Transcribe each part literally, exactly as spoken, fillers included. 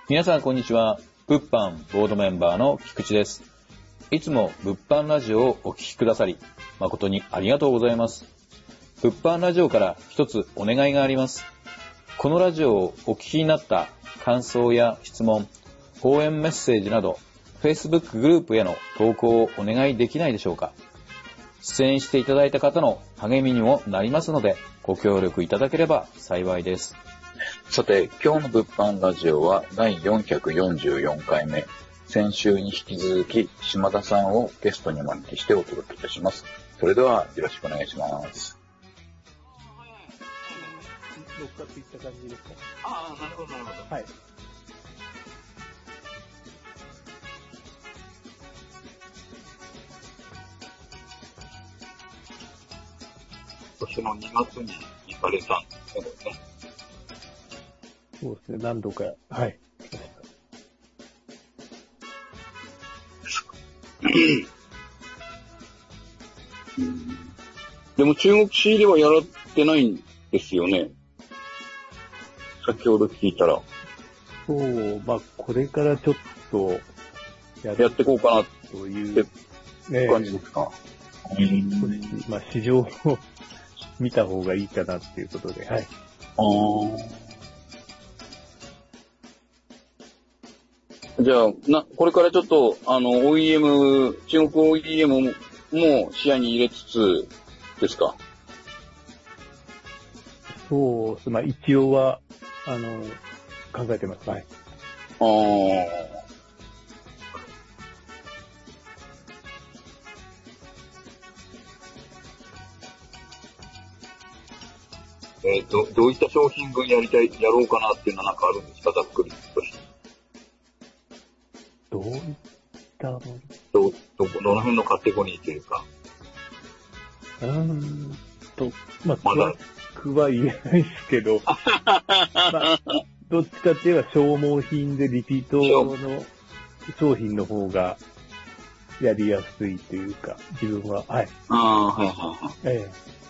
皆さんこんにちは。物販ボードメンバーの菊池です。いつも物販ラジオをお聞きくださり誠にありがとうございます。物販ラジオから一つお願いがあります。このラジオをお聞きになった感想や質問、応援メッセージなど Facebook グループへの投稿をお願いできないでしょうか。出演していただいた方の励みにもなりますのでご協力いただければ幸いです。 さて、今日の物販ラジオはだいよんひゃくよんじゅうよんかいめ。先週に引き続き島田さんをゲストにお招きしてお届けいたします。それではよろしくお願いします。 乗っかっていった感じですか。 ああ、なるほどなるほど。 はい。 今年のにがつに行かれたんですね。 そうですね、何度か、はい。 でも中国仕入れはやらってないんですよね。先ほど聞いたら。 そう、まあ、これからちょっとや、 やっていこうかなというね感じですか。 少し、まあ、市場を見た方がいいかなっていうことで、はい。 ああ。じゃあ、な、これからちょっと、あの、オーイーエム、中国 オーイーエム も視野に入れつつですか？ そう、まあ、一応は、あの、考えてます。はい。 ああ。えっと、どういった商品群やりたい、やろうかなっていうのはなんかあるんですか？ざっくりとして。 どういったの？ ど、ど、どの辺のカテゴリーというか。 うーんと、まあ、 まだ詳しくは言えないですけど、まあ、どっちかって言えば消耗品でリピートの商品の方がやりやすいというか、自分は、はい。 ああ、はいはいはい。 え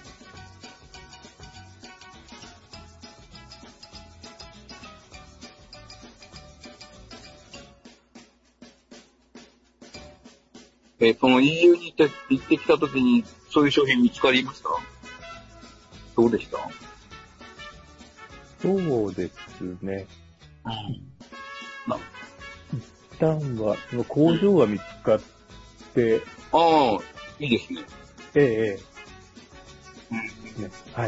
えー、その イーユー に行って、行ってきたときに、そういう商品見つかりました？どうでした？ そうですね。 うん。な一旦は、その工場が見つかって、 ああ、いいですね。 ええ、えうん。 え、ね、はい。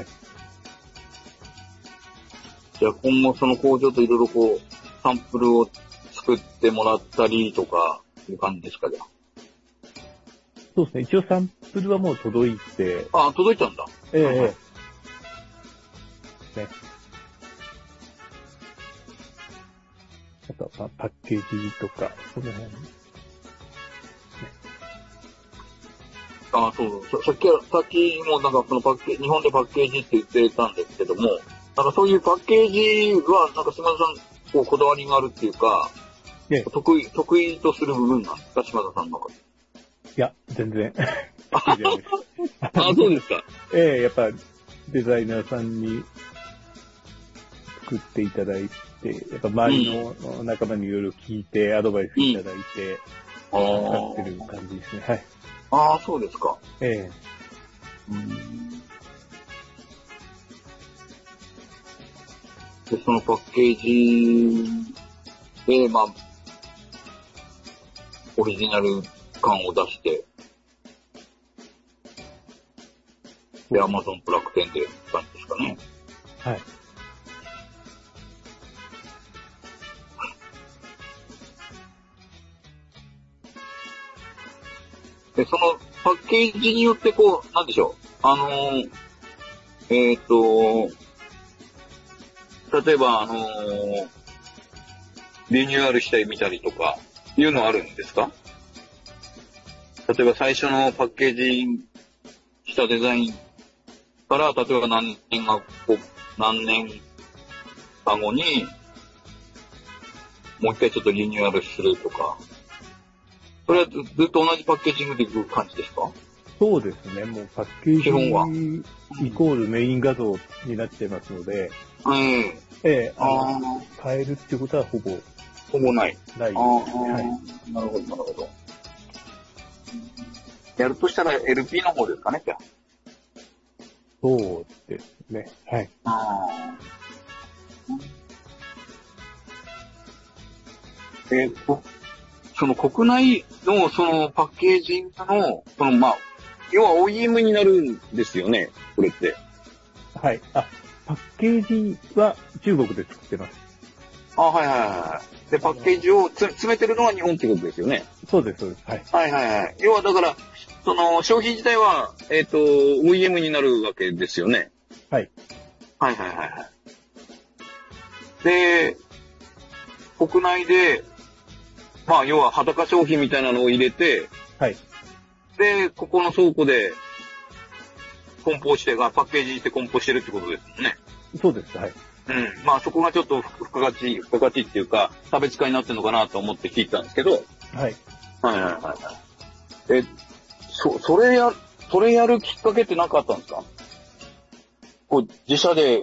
じゃあ今後その工場といろいろこう、サンプルを作ってもらったりとか、いう感じですか、じゃあ。 そうですね。一応サンプルはもう届いて。 ああ、届いたんだ。 ええ、ええ。ね。あとは、まあ、パッケージとか、その辺。ね、 ああ、そうそう。さっき、さっきもなんかそのパッケージ、日本でパッケージって言ってたんですけども、なんかそういうパッケージは、なんか島田さん、こう、こだわりがあるっていうか、 ええ、 得意、得意とする部分なんですか、島田さんの中で。 いや、全然。 あ、そうですか。 ええ、やっぱ、デザイナーさんに作っていただいて、やっぱ周りの仲間にいろいろ聞いて、アドバイスいただいて、 うん、 使ってる感じですね。はい。 ああ、そうですか。 ええ。 うんで、そのパッケージで、まあ、オリジナル感を出して、で、アマゾンプ楽天で感じですかね。 はい。 で、そのパッケージによってこう、なんでしょう。あのー、えっと、例えば、あのー、リニューアルしたり見たりとか、いうのはあるんですか？例えば最初のパッケージしたデザインから、例えば何年が、何年か後に、もう一回ちょっとリニューアルするとか、それはずっと同じパッケージングでいく感じですか？ そうですね。もうパッケージイコールメイン画像になってますので、 うん。 ええ、あの変えるっていうことはほぼほぼない。 ないですああ、 ね。はい。 なるほど、なるほど。やるとしたら エルピー の方ですかね、じゃあ。 そうですね。はい。 あーえーと、その国内のそのパッケージングの、そのまあ、要は オーイーエム になるんですよね、これって。 はい。あ、パッケージは中国で作ってます。 あ、はいはいはい。で、パッケージをつ詰めてるのは日本ってことですよね。 そうです、そうです。はい。 はいはいはい。要はだから、その商品自体は、えっ、と、オーイーエム になるわけですよね。 はい。 はいはいはいはい。で、国内で、まあ要は裸商品みたいなのを入れて、 はい。 で、ここの倉庫で梱包して、パッケージして梱包してるってことですもんね。 そうです。はい。 うん。まあそこがちょっと付加価値、付加価値っていうか、差別化になってるのかなと思って聞いたんですけど。 はい。 はいはいはいはい。え、そ、それや、それやるきっかけって何かあったんですか？こう、自社で、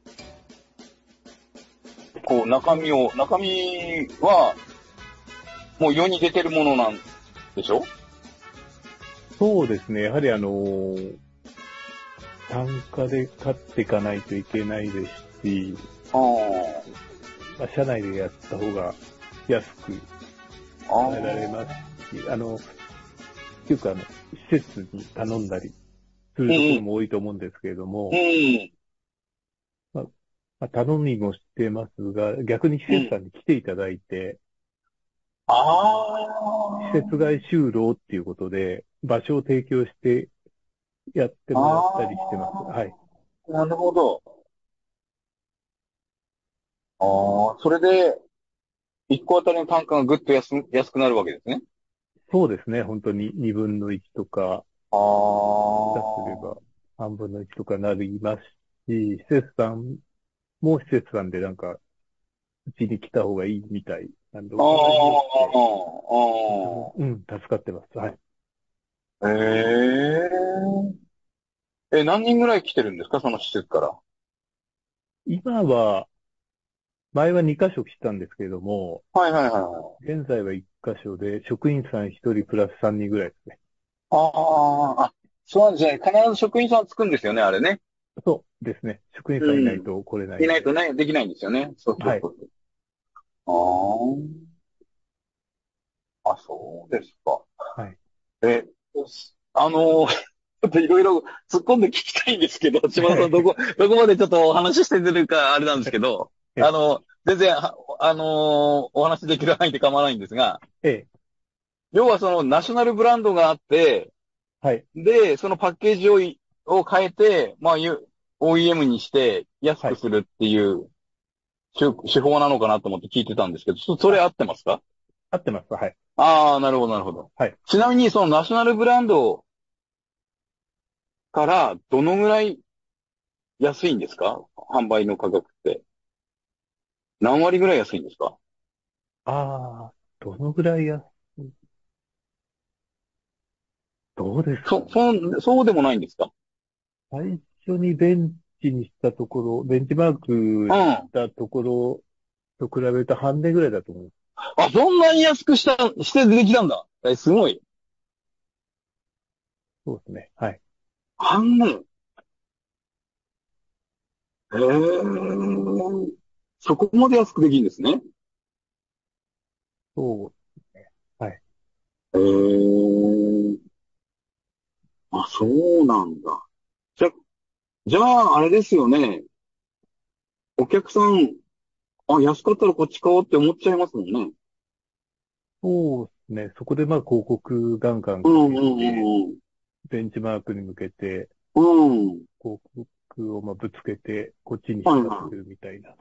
こう、中身を、中身は、もう世に出てるものなんでしょ？ そうですね。やはりあのー単価で買っていかないといけないですし、 あまあ、社内でやった方が安くあ。 変えられますし、あの、っていうかあの、施設に頼んだりするところも多いと思うんですけれども、 うん。 まあまあ、頼みもしてますが、逆に施設さんに来ていただいて、 ああ。 施設外就労っていうことで、場所を提供してやってもらったりしてます。はい。 ああ。なるほど。ああ。それで、いっこあたりの単価がぐっと安、安くなるわけですね。 そうですね。本当ににぶんのいちとか、 あ出すればさんぶんのいちとかなりますし、施設さんも施設さんでなんか、うちに来た方がいいみたいなんで、 あ。あお互いによって、 あ。 うん、助かってます。はい。 ああ。ええ。え、何人ぐらい来てるんですか、その施設から。 今は、前はに箇所来たんですけれども、 はいはいはいはい。 現在はいっ箇所で、職員さんひとりプラスさんにんぐらいですね。 ああ。あ、そうなんですね。必ず職員さんつくんですよね、あれね。 そうですね。職員さんいないうん。 と来れないんで。 いないとね、できないんですよね。そうそうはい。 そう。ああ。あ、そうですか。 はい。 え、あの、ちょっといろいろ突っ込んで聞きたいんですけど、島田さんどこ、どこまでちょっとお話ししてるかあれなんですけど、 え、 あの、全然、はあのーお話しできる範囲で構わないんですが、 え、 要はそのナショナルブランドがあって、 はい。 で、そのパッケージをい、を変えて、まあ、ゆ オーイーエム にして安はい。 くするっていう手手法なのかなと思って聞いてたんですけど、そ、それあ、 合ってますか？ 合ってます。はい。 ああー、なるほど、なるほど。 はい。 ちなみにそのナショナルブランドからどのぐらい安いんですか？販売の価格って。何割ぐらい安いんですか？ ああ、どのぐらいや、どうですかそ、 ね。 そ、そうでもないんですか？ 最初にベンチにしたところ、ベンチマークうん。 にしあ、 たところと比べると半値ぐらいだと思う。 そんなに安くした、してできたんだ。え、すごい。 そうですね。はい。 半値。へえ。そこまで安くできるんですね。 そうですね。はい。 へえ。あ、そうなんだ。じゃ、じゃあ、あれですよね。お客さん、あ、安かったらこっち買おうって思っちゃいますもんね。 そうですね。そこでまあ広告ガンガンかうんうけて、 んうんベンチマークに向けてうん。うん。 広告をまあぶつけて、こっちにはいはい。 仕立てるみたいな。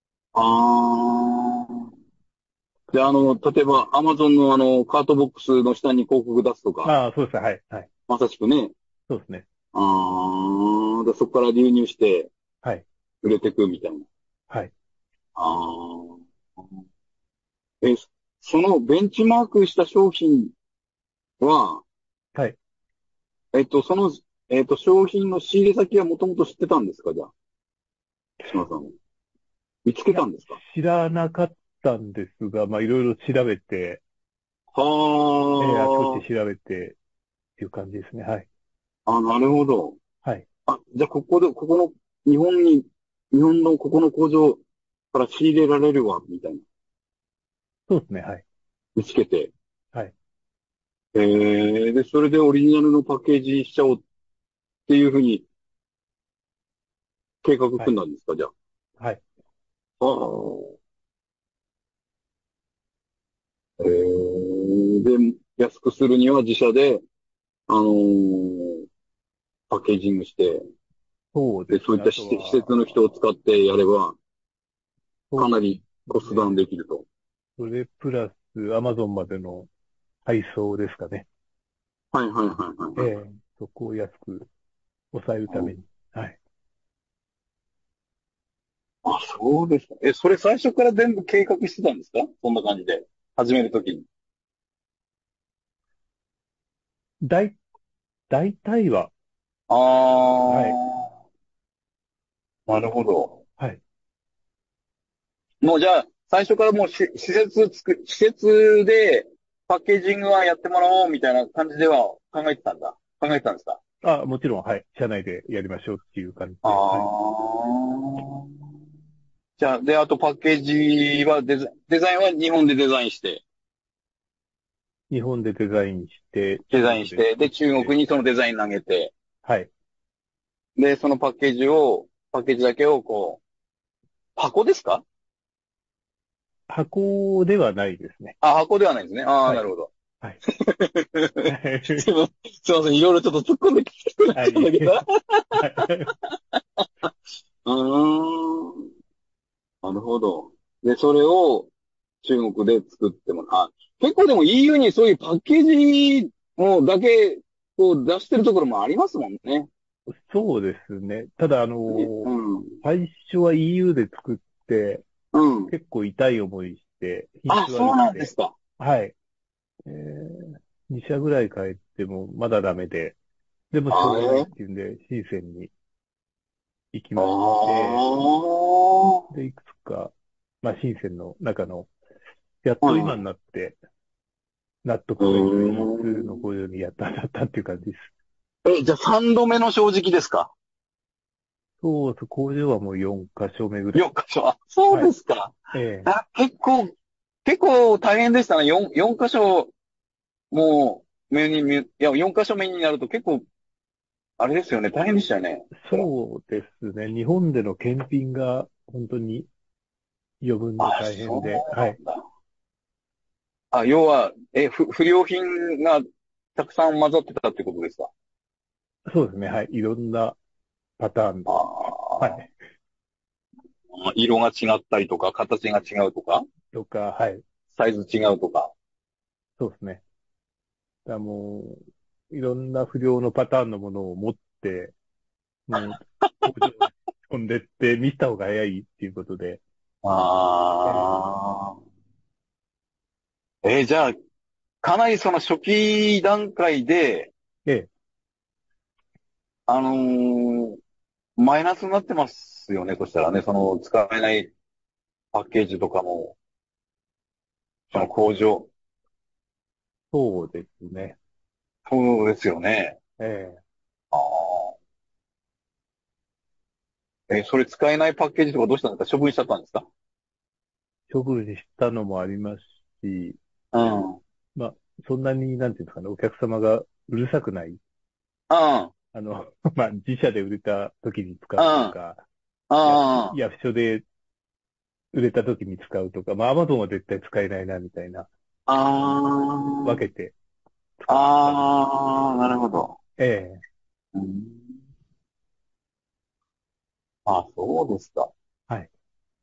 ああ。で、あの、例えば、アマゾンのあの、カートボックスの下に広告出すとか、 ああ、そうですね。はい。はい。 まさしくね。 そうですね。 ああ、で、そこから流入してはい。 売れてくみたいな。 はい。 ああ。え、そのベンチマークした商品は、 はい。 えっと、その、えっと、商品の仕入れ先はもともと知ってたんですか？じゃあ、島さんは。見つけいや、 たんですか？ 知らなかったんですが、まあいろいろ調べて、えー、あちこはち調べてっていう感じですね。はい。 あ。あ、なるほど。 はい。 あ、じゃあここで、ここの、日本に、日本のここの工場から仕入れられるわ、みたいな。 そうですね。はい。 見つけて。 はい。 えー、で、それでオリジナルのパッケージしちゃおうっていうふうに計画はい。 組んだんですか、じゃはい。 あ。ああ。えー、で、安くするには自社で、あのーパッケージングして、で、 そうですね。 そういったあと施施設の人をは、 使ってやれば、かなそうりコストダウンですね。 できると。 それプラス、アマゾンまでの配送ですかね。 はいはいはいはいはい。 ええ、そこを安く抑えるために。はい。 あ、そうですか。え、それ最初から全部計画してたんですか？そんな感じで。始めるときに。 だい、大体は、 あはい。 ー、なるほど。 はい。 もうじゃあ、最初からもうし施設つく、施設でパッケージングはやってもらおうみたいな感じでは考えてたんだ。考えてたんですか？ あ、もちろん、はい。社内でやりましょうっていう感じあで、はい。 ー。じゃあ、で、あとパッケージはデザ、デザインは日本でデザインして、 日本でデザインして、 デ中ザインして、で、 国で作って、 中国にそのデザイン投げて、 はい。 で、そのパッケージを、パッケージだけをこう、箱ですか？ 箱ではないですね。 あ、箱ではないんですね。ああ、 はい。 なるほど。 はい。 すいません、すいません、いろいろちょっと突っ込んできてくなっはい。 ちゃうんだけど。 はい。 うーん。なるほど。で、それを中国で作ってもらう。あ、結構でも イーユー にそういうパッケージもだけこう出してるところもありますもんね。 そうですね。ただ、あの、 ね、うん。 最初は イーユー で作って、 うん。 結構痛い思いして、品あ、 質そう悪くて、 なんですか。 はい。えー、に社ぐらい帰ってもまだダメで、でもしょうあがないっえていうんで、深センに行きあまして、 あ。 で、いくつか、まあ、深センの中の、やっはいと今になはい。 って納う得がいく品質ーん。 の工場にやったんだったっていう感じです。 え、じゃあさんどめの正直ですか？ そうそう、工場はもうよん箇所目ぐらい。 よん 箇所。あ、そうはい。 ですか。 ええ、 あ、結構、結構大変でしたね。よん、よん箇所、もう、目に見、いや、よん箇所目になると結構、あれですよね。大変でしたよね。そら。 そうですね。日本での検品が本当に余分であ、 大変で、 そうはい。 なんだ。あ、要は、え、ふ、不良品がたくさん混ざってたってことですか？ そうですね。はい。いろんなパターンの、はあい。 あ、色が違ったりとか、形が違うとか、 とか、はい。 サイズ違うとか。 そうですね。だからもう、いろんな不良のパターンのものを持って、もう、工場に飛んでって見せた方が早いっていうことで、えーああ。えーじゃあ、かなりその初期段階で、 えあのーマイナスになってますよね。そしたらね、その使えないパッケージとかも、その工場。 そうですね。 そうですよね。 ええああ。えーそれ使えないパッケージとかどうしたんですか？処分しちゃったんですか？ 処分したのもありますし、 うん。うん。 まあ、そんなに、なんていうんですかね、お客様がうるさくない、 うん。 あの、まあ、自社で売れた時に使うとうん。 か、や、 あ役所で売れた時に使うとか、まあ、アマゾンは絶対使えないな、みたいな、 あ。 分けて使ってたんですけど。 ああ、なるほど。 ええ、 うん、あ、そうですか。 はい。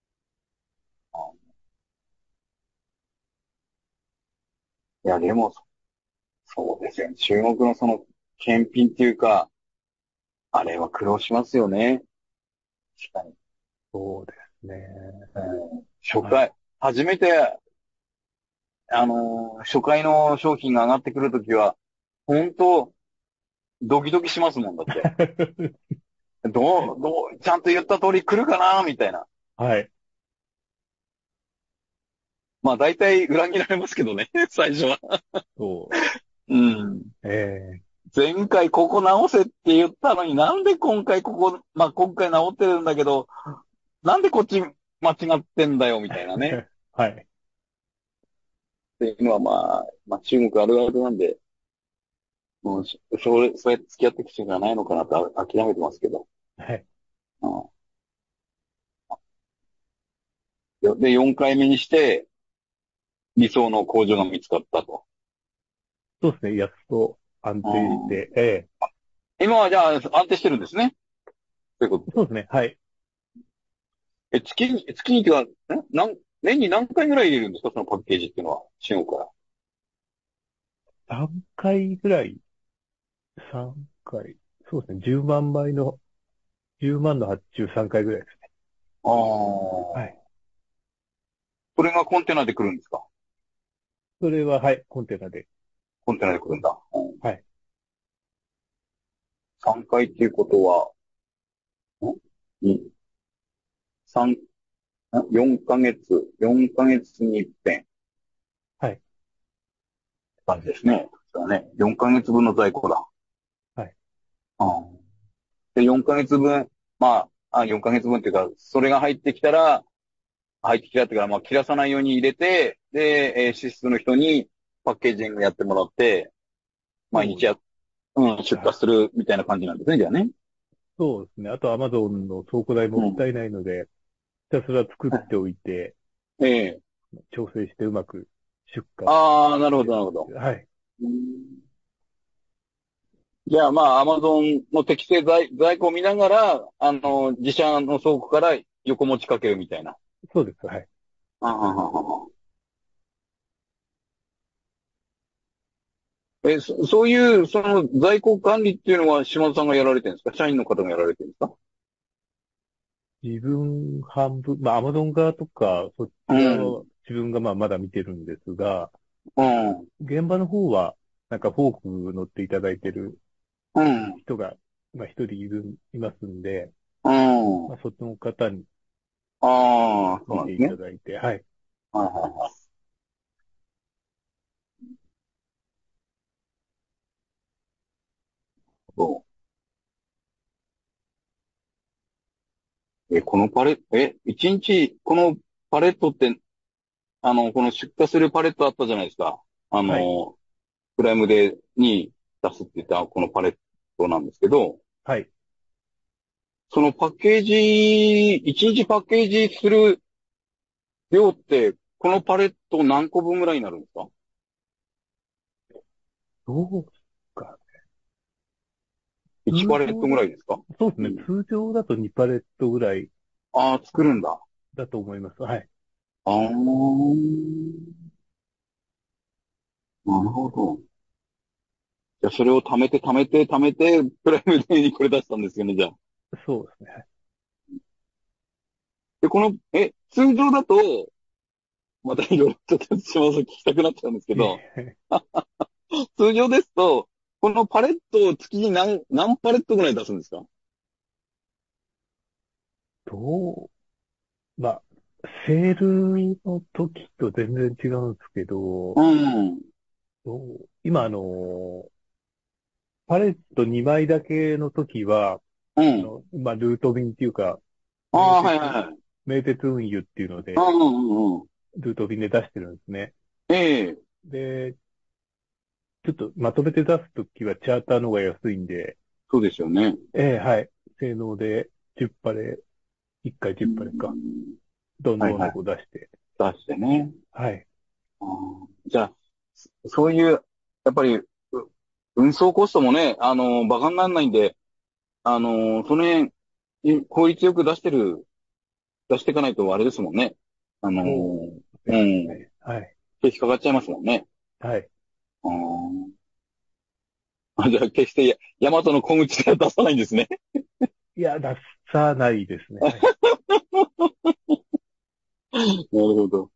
いや、でも、そうですよね。中国のその、検品っていうか、あれは苦労しますよね。確かに。 そうですね。 うん、初はい。 回、初めて、あのー初回の商品が上がってくるときは、本当ドキドキしますもんだって。どう、どう、ちゃんと言った通り来るかなみたいな。 はい。 まあ大体裏切られますけどね、最初は。 そうん。 う。え前回ここ直せって言ったのになんで今回ここ、まあ今回直ってるんだけど、なんでこっち間違ってんだよみたいなね。 えはい。 っていうのはまあ、まあ中国あるあるなんで、もう、それ、そうやって付き合っていくしかないのかなとあ諦めてますけど。 はい。 うん、で、よんかいめにして、理想の工場が見つかったと。 そうですね。やっと安定しうん、 て、ええ今はじゃあ安定してるんですね。ということで。 そうですね。はい。 え、月に、月にっていうか、んなん、年に何回ぐらい入れるんですかそのパッケージっていうのは、中国から。 さんかいぐらい、さんかい。そうですね。じゅうまん枚の、じゅうまんの発注さんかいぐらいですね。 ああ。 はい。 それがコンテナで来るんですか？ それは、はい。コンテナで。 コンテナで来るんだ。うん、 はい。 さんかいっていうことは、んに、さん、よんかげつ、よんかげつに一遍はい。 感じですね。そうだね。よんかげつぶんの在庫だ。 はい。 うん、で、よんかげつぶん、まあ、あ、よんかげつぶんっていうか、それが入ってきたら、入ってきたってから、まあ、切らさないように入れて、で、えー、支出の人にパッケージングやってもらって、毎そう、 日や、うん、出はい。 荷するみたいな感じなんですね、じゃあね。 そうですね。あと、アマゾンの倉庫代もうん。 ったいないので、ひたすら作っておいて、 ええ。 調整してうまく出荷しああ、なるほど、 てるなるほど。 感じで。はい。 うん、じゃあ、まあ、アマゾンの適正在、在庫を見ながら、あの、自社の倉庫から横持ちかけるみたいな。 そうです。はい。 あはははえ、そ、そういう、その在庫管理っていうのは島田さんがやられてるんですか？社員の方がやられてるんですか？ 自分半分、まあ、アマゾン側とか、そっうち側ん。 は自分がまあまだ見てるんですが、 うん。 現場の方は、なんかフォーク乗っていただいてるうん。 人が、まあ一人いる、いますんで、 うん。 まあそっちの方にああ、そう見ていなんですね。 ただいて、はい。 はいはいはい。そう。え、このパレット、え、一日、このパレットって、あの、この出荷するパレットあったじゃないですか。あはい。 の、プライムデーに出すって言ったこのパレットなんですけど、 はい。 そのパッケージ、一日パッケージする量って、このパレット何個分ぐらいになるんですか？ どうか。 いち パレットぐ通常だ、 らいですか？ そうですね。 うん。 通常だとにパレットぐらいああ、作るんだ。 だと思います。はい。 ああ、なるほど。じゃあ、それを貯めて貯めて貯めて、プライムデーにこれ出したんですよね、じゃあ。 そうですね。 で、この、え、通常だと、またいろいろちょっと島田さん聞きたくなっちゃうんですけいど、 え、 通常ですと、このパレットを月に何、何パレットぐらい出すんですか？ どう、まあ、セールの時と全然違うんですけど、 うん。 どう今あの、パレットにまいだけの時は、 うん。 あの、まあ、ルート便っていうか、名ああ、はいはい鉄、 はい。 名鉄運輸っていうので、 うんうんうん。 ルート便で出してるんですね。 ええ、 で、ちょっとまとめて出すときはチャーターの方が安いんで、 そうですよね。 ええはい。性能でじゅっパレ、いっかい10 うパレか。 ん、 どんどんとはいはい。 こう出して。 出してね。 はい。 あー、じゃあ、そういう、やっぱり、う運送コストもね、あの、バカにならないんで、あの、その辺、い効率よく出してる、出していかないとあれですもんね。あの、 そうでうん。 すね。はい。 引っかかっちゃいますもんね。 はい。 あー、あ、じゃあ、決してや、ヤマトの小口では出さないんですね。 いや、出さないですね。はい。 なるほど。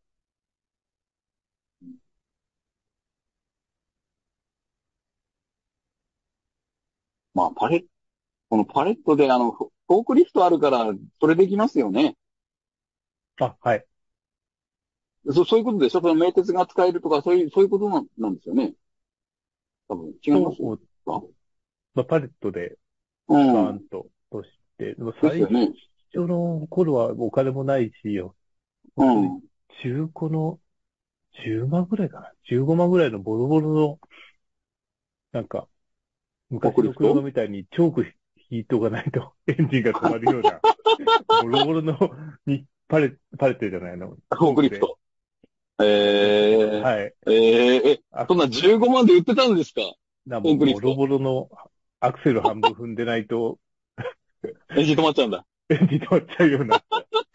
まあ、パレット、このパレットで、あの、フォークリフトあるから、それできますよね。 あ、はい。 そ、そういうことでしょ？その名鉄が使えるとか、そういう、そういうことなん、なんですよね。多分、違いますそう、 か？ まあ、パレットでうん。 バーンととして、でも最ですよね。 初の頃はお金もないしよ。本当にうん。 中古のじゅうまんぐらいかな。じゅうごまんぐらいのボロボロの、なんか、昔のフォークリフト？ 車みたいにチョーク引いておかないとエンジンが止まるような、ボロボロのにパレ、パレットじゃないの。 フォーチョークで。 クリフト。えはい。 ー、えー、え、 あ、 そんなじゅうごまんで売ってたんですか？ な、 フォもうボロークリフト。 ボロのアクセル半分踏んでないとエンジン止まっちゃうんだ。 エンジン止まっちゃうような。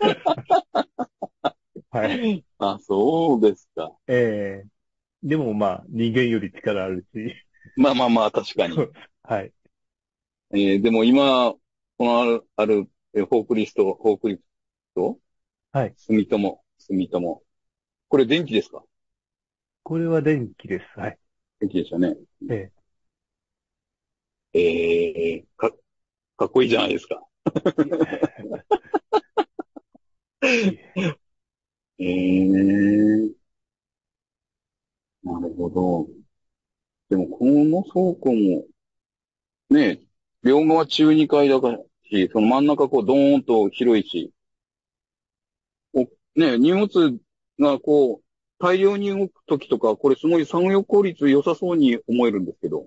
はい。 あ、そうですか。 ええでもまあ、人間より力あるし。 まあまあまあ、確かに。 そうはい。 えー、でも今、このある、ある、えフォークリスト、フォークリフト、 はい。 住友、住友。これ電気ですか？ これは電気です。はい。 電気ですよね。 ええー、か、かっこいいじゃないですか。 えいいえー、なるほど。でも、この倉庫も、ね、両側中にかいだからし、その真ん中こうドーンと広いし、おね、荷物がこう、大量に動くときとか、これすごい作業効率良さそうに思えるんですけど、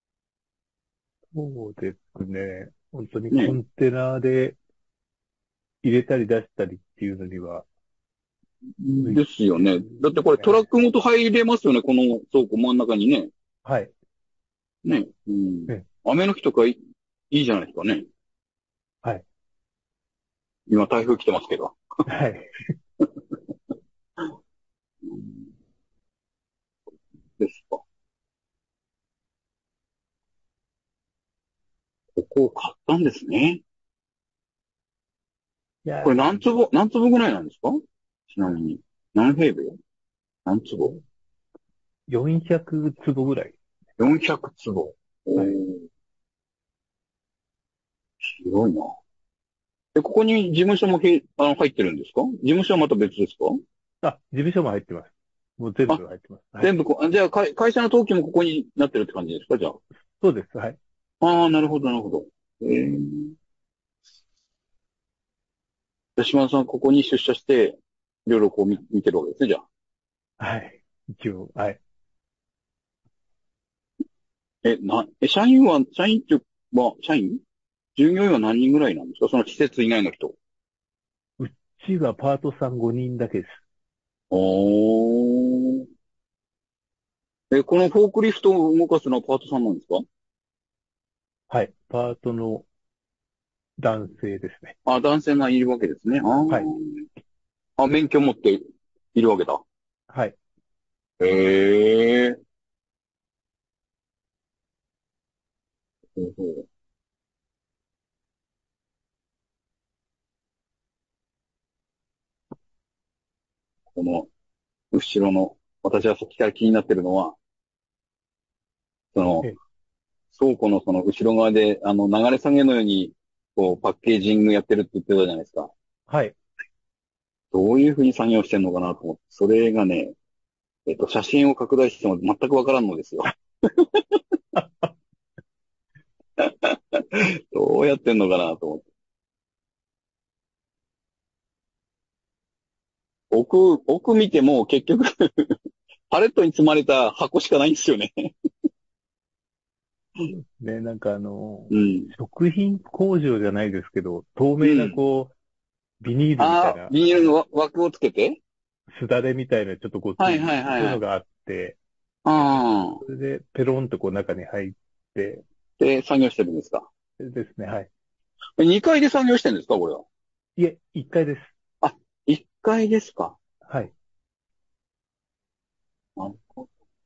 そうですね。本当にコね、 ンテナで入れたり出したりっていうのには、向いてですよね。 るだってこれトラッね。 クごと入れますよね、この倉庫真ん中にね。 はい。 ね、うん。 え雨の日とかいい、いいじゃないですかね。 はい。 今台風来てますけど。 はい。 うんですか。ここを買ったんですね。 いやこれ何坪、何坪ぐらいなんですか？ちなみに。何平米？何坪？ よんひゃく坪ぐらい。 よんひゃく 坪。おはい。 ー、広いな。え、ここに事務所もへ、あの、入ってるんですか？事務所はまた別ですか？ あ、事務所も入ってます。もう全あ、 部入ってます。はい。 全部こ、あじゃあ、会、会社の登記もここになってるって感じですか？じゃそうです。はい。 あ。ああ、なるほど、なるほど。えー、島田さん、ここに出社して、いろいろこう見、見てるわけですね、じゃあ。 はい。一応、はい。 え、な、え、社員は、社員っては、社員従業員は何人ぐらいなんですか？その施設以外の人。 うちはパートさんごにんだけです。 おー。え、このフォークリフトを動かすのはパートさんなんですか？ はい。パートの男性ですね。 あ、男性がいるわけですね。あはい。 あ。あ、免許持っているわけだ。 はい。 へえ。ほうほう。この、後ろの、私はさっきから気になってるのは、その、 え、 倉庫のその後ろ側で、あの、流れ下げのように、こう、パッケージングやってるって言ってたじゃないですか。 はい。 どういうふうに作業してんのかなと思って、それがね、えっと、写真を拡大しても全くわからんのですよ。どうやってんのかなと思って。奥、奥見ても結局パレットに積まれた箱しかないんですよね。 ね、なんかあの、 うん。 食品工場じゃないですけど、透明なうん。 こう、ビニールみたいああ、 な、 ビニールのわ枠をつけて。 すだれみたいなちょっとごつい、 はいはいはいはい。 そういうのがあって、 ああ。 それでペロンとこう中に入って、 で、作業してるんですか？ ですね、はい。 にかいで作業してるんですかこれは？ いえ、いっかいです。 あ、いっかいですか？ はい。 あ、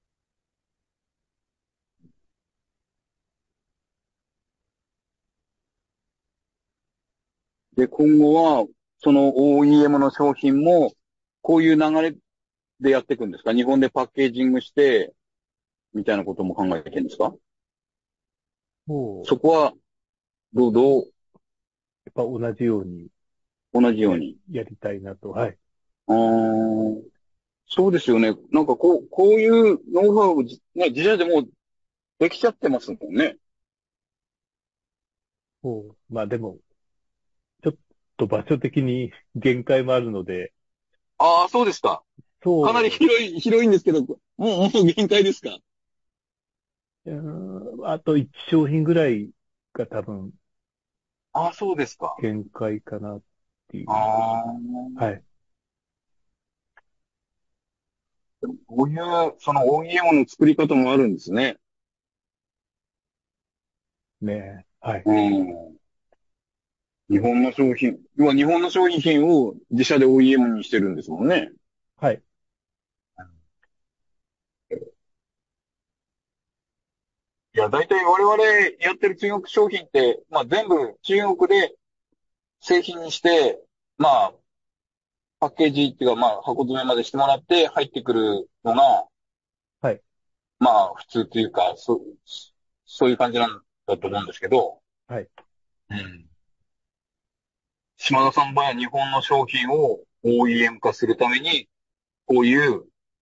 で、今後は、その オーイーエム の商品も、こういう流れでやっていくんですか？日本でパッケージングして、みたいなことも考えてるんですか？ もそこは、どう、どう、 やっぱ同じように同じようや、 に。 やりたいなと。はい。 あーそうですよね。なんかこう、こういうノウハウ、ね、自社でもうできちゃってますもんね。 そう。まあでも、ちょっと場所的に限界もあるので、 ああ、そうですか。かなりそう、 広い、広いんですけど、もう、もう限界ですか？ うーんあといち商品ぐらいが多分ああ、そうですか。 限界かなっていう。 ああ。 はい。 こういう、その オーイーエム の作り方もあるんですね。 ねえ。はい。 うん。日本の商品、要は日本の商品を自社で オーイーエム にしてるんですもんね。 はい。 いや、大体我々やってる中国商品って、まあ全部中国で製品にして、まあ、パッケージっていうか、まあ、箱詰めまでしてもらって入ってくるのが、 はい。 まあ、普通というか、そ、そういう感じなんだと思うんですけど、 はい。 うん。島田さんの場合は日本の商品を オーイーエム 化するために、こういう、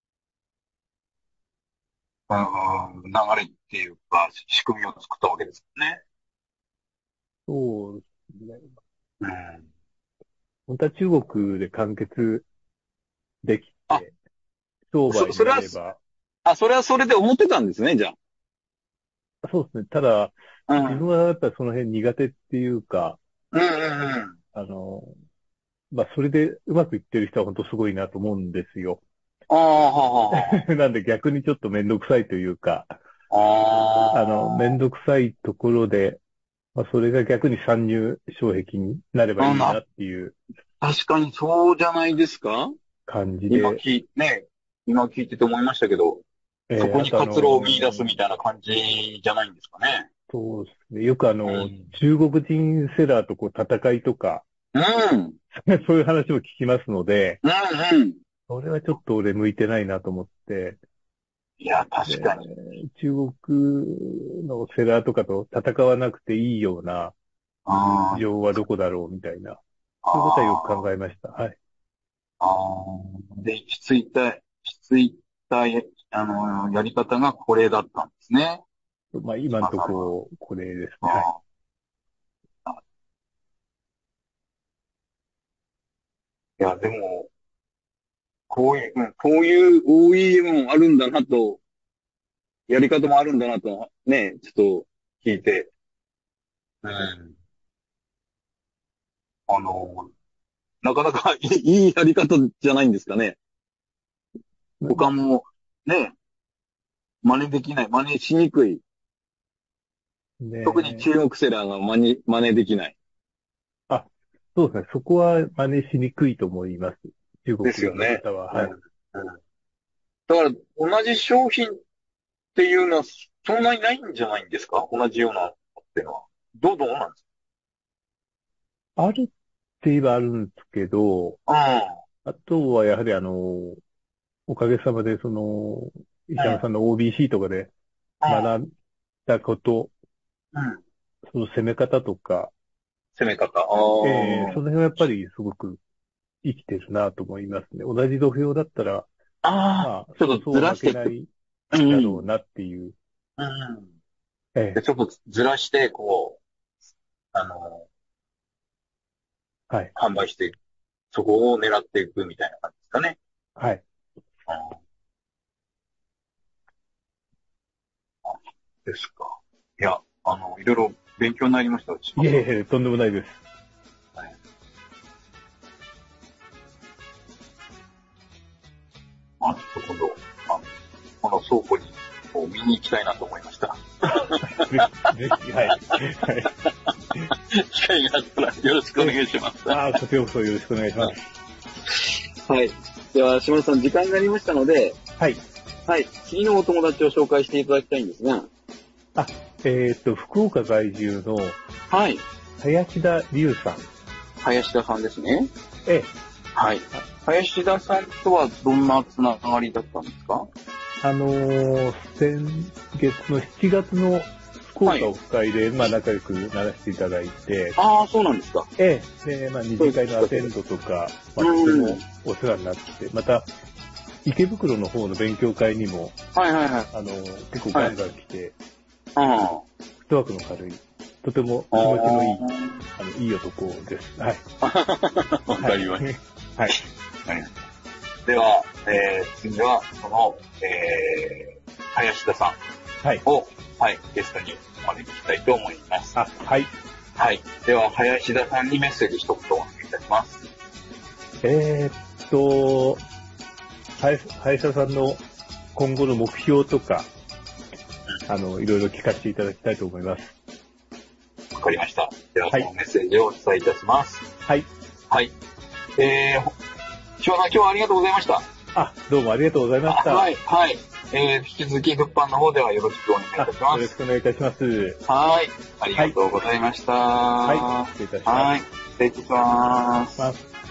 うん、流れっていうか、仕組みを作ったわけですよね。 そうですね。 うん。 本当は中国で完結できあ、 て、商そ、 売にそれは、 なれば、 あ、それはそれで思ってたんですね、じゃそうですね。ただ、 あ。うん。 自分はやっぱりその辺苦手っていうか、 うんうんうん。 あの、まあ、それでうまくいってる人は本当すごいなと思うんですよ。 ああ、はあはなんで逆にちょっとめんどくさいというか、 あはあ。 あの、めんどくさいところで、まあ、それが逆に参入障壁になればああ、な、 いいなっていう確かにそうじゃないですか？ 感じで、 今聞い、ね、今聞いてて思いましたけど、 えー、 そこにあとあ活路を見出すの、 みたいな感じじゃないんですかね。 そうですね。よくあうの、 ん。 中国人セラーとこう戦いとか、 うん。 そういう話も聞きますので、 うん、うん。 それはちょっと俺向いてないなと思って、 いや、確で、 かに。 中国のセラーとかと戦わなくていいような市あ場はどこだろうみたいな、 あ、 そういうことはよくあ考えました。はい。 あ、ああ。で、行き着いた、行き着いた、やあの、やり方がこれだったんですね。 まあ今のと島さんは。 ころ、これですね。はい。 ああ。いや、でも、こういう、うんこういう オーイーエム もあるんだなと、やり方もあるんだなと、ね、ちょっと聞いて、うん。あの、なかなかいい、いいやり方じゃないんですかね。 まあ、 他も、ね、真似できない、真似しにくい。特に中ね国セラーが真似、真似できない。 あ、そうですね。そこは真似しにくいと思います。中ですよ国のね。 方は。 うん。 はい。 うん。だから、同じ商品っていうのは、そんなにないんじゃないんですか？同じようなっていうのは。どう、どうなんですあるって言えばあるんですけど、 か？ あとはやはりあの、おかげさまでその、石うん。うん。 山さんの オービーシー とかで学んだこと、 うん。うん。 その攻め方とか、 攻め方。あえー、そあ。 の辺はやっぱりすごく生きてるなと思いますね。同じ土俵だったら、 ああ。 まあ、 ちょっとずそうそうはらしていく。 負けないうん。 だろうなっていう。 うん。で、 ええ、 ちょっとずらして、こう、あの、 はい、 販売していく。そこを狙っていくみたいな感じですかね。 はい。 ああ、ですか。いや、あの、いろいろ勉強になりました、島さん。 いえいえ、とんでもないです。 はい。まあ、ちょっと今度、あの、この倉庫に、こう見に行きたいなと思いました。 ぜひ、はい。はい。 機会があったらよろしくお願いします。 ああ、こちらこそよろしくお願いします。 はい。では、島田さん、時間になりましたので、 はい。 はい。次のお友達を紹介していただきたいんですが、 あ、えっと、福岡在住のはい。 林田龍さん。 林田さんですね。 ええ、 はい。林田さんとはどんなつながりだったんですか？ あのー先月のしちがつの福岡オフ会で、まあ仲良くならせていただいて、 ああ、そうなんですか。 ええ、で、まあ二次会のアテンドとか、まあとてもお世話になって、また、 池袋の方の勉強会にも、 はいはいはい。 あの、結構ガンガン来て、 うん。 フットワークの軽い、とても気持ちのいい、あの、いい男です。はい。 わかりました。 はい。 はい。では、えー、次は、その、えー、林田さんを、はい、はい、ゲストにお招きしたいと思います。 あ、はい。 はい。では、林田さんにメッセージ一言お願いいたします。 えーっと、林田さんの今後の目標とか、うん、あの、いろいろ聞かせていただきたいと思います。 わかりました。では、はい、そのメッセージをお伝えいたします。 はい。 はい。えー、翔さん、今日はありがとうございました。 あ、どうもありがとうございました。 はい、はい。えー、引き続き、物販の方ではよろしくお願いいたします。 よろしくお願いいたします。 はい。ありがとうございました。 はい。はい、失礼いたします。 はい。失礼いたします。